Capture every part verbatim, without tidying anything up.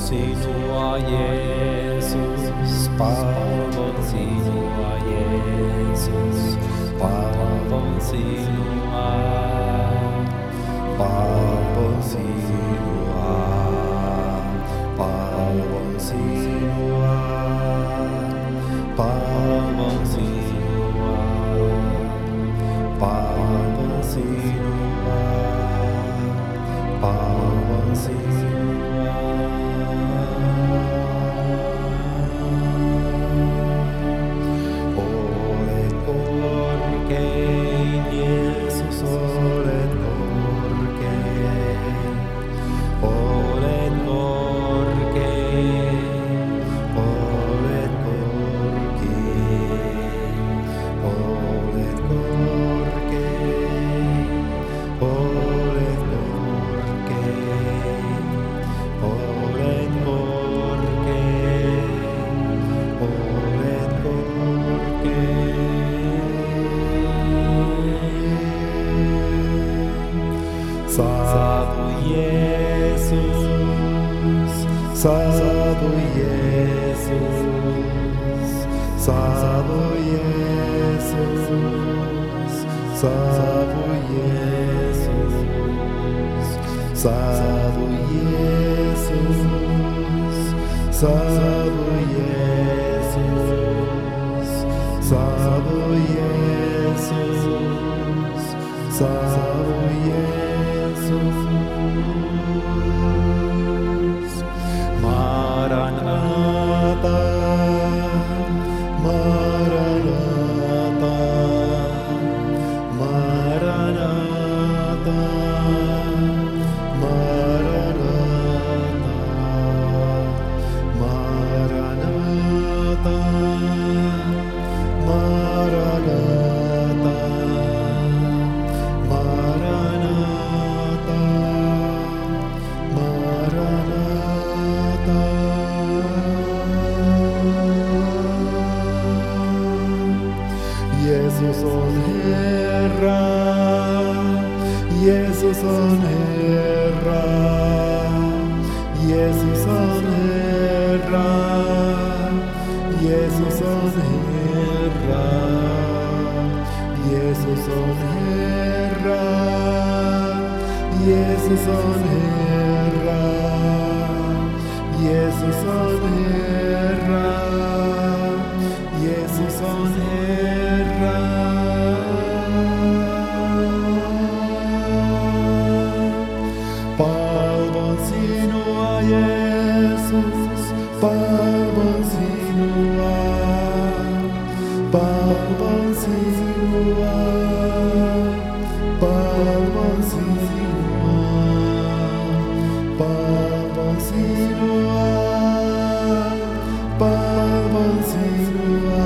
sinua, Jeesus, palvon sinua, Jeesus, palvon sinua, palvon sinua, palvon sinua, palvon sinua, palvon sinua, palvon sinua. Olet korkein, Jeesus, olet korkein. Olet korkein, olet korkein. Olet korkein, olet korkein. Olet korkein, olet korkein. Saavu Jeesus, saavu Jeesus, saavu Jeesus, saavu Jeesus, saavu Jeesus, saavu Jeesus, saavu Jeesus, saavu Jeesus. Maranatha, Maranatha, Maranatha, Maranatha, Maranatha, Maranatha, Maranatha, Maranatha. Jeesus on Herra, Jeesus on Herra, Jeesus on Herra, Jeesus on Herra, Jeesus on Herra, Jeesus on Herra, Jeesus on Herra, Jeesus on Herra. Palvon sinua, Jeesus, palvon sinua, palvon sinua, palvon sinua, palvon sinua, palvon sinua,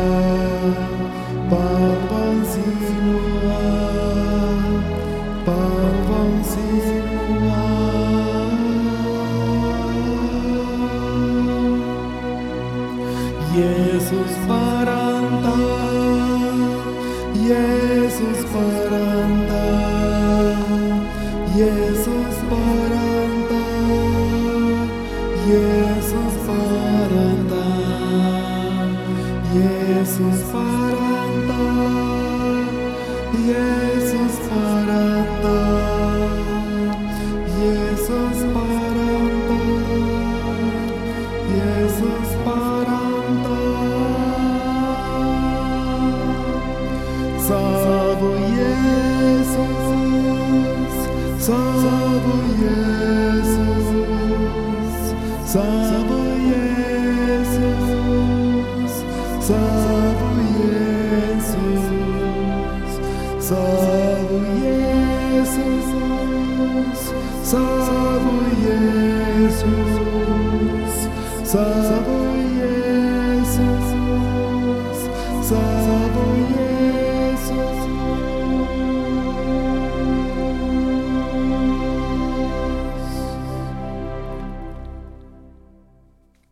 palvon sinua, palvon sinua. Jeesus parantaa, Jeesus parantaa, Jeesus parantaa, Jeesus parantaa, Jeesus parantaa, Jeesus parantaa, Jeesus parantaa, Jeesus parantaa. Saavu Jeesus, saavu Jeesus, saavu Jeesus, saavu Jeesus, saavu Jeesus, saavu Jeesus, saavu Jeesus, saavu